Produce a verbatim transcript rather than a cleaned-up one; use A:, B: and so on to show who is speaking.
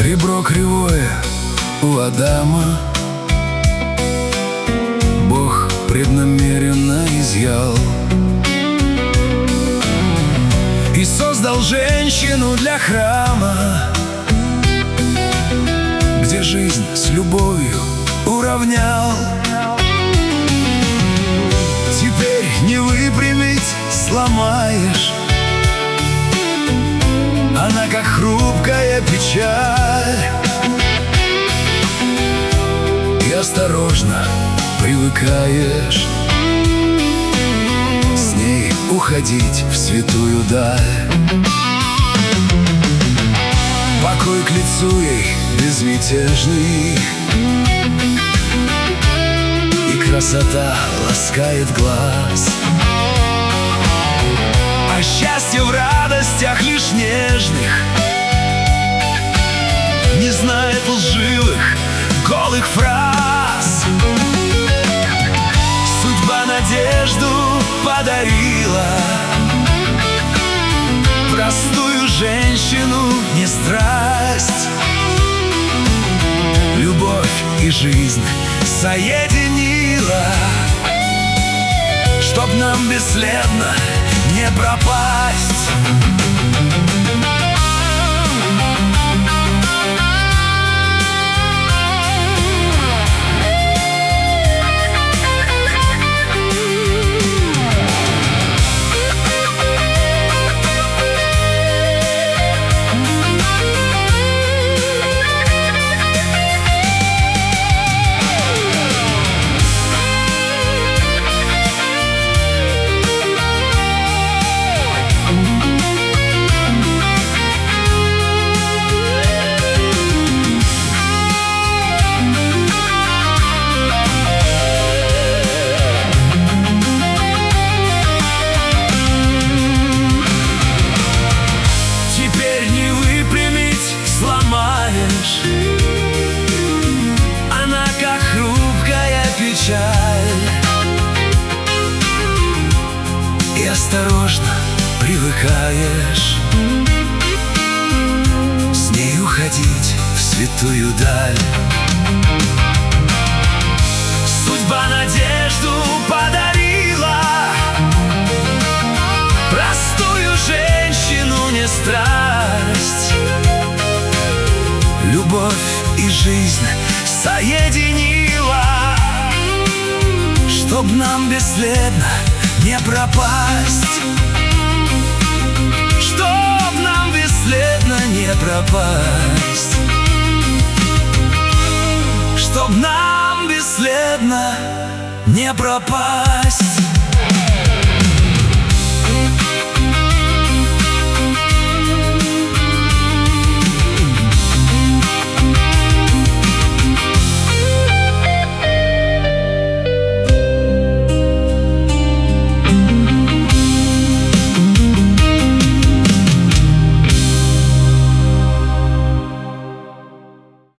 A: Ребро кривое у Адама Бог преднамеренно изъял и создал женщину для храма, где жизнь с любовью уравнял. Теперь не выпрямить сломаешь, она как хрупкая печаль, и осторожно привыкаешь с ней уходить в святую даль. Покой к лицу ей безмятежный, и красота ласкает глаз, а счастье в радостях лишь нежных, не знает лживых, голых фраз. Судьба надежду подарила, простую женщину не страсть. Любовь и жизнь соединила, чтоб нам бесследно не пропасть. Она как хрупкая печаль, и осторожно привыкаешь с ней уходить в святую даль. Судьба надежду подарила, простую женщину не страсть. Любовь и жизнь соединила, чтоб нам бесследно не пропасть. Чтоб нам бесследно не пропасть. Чтоб нам бесследно не пропасть.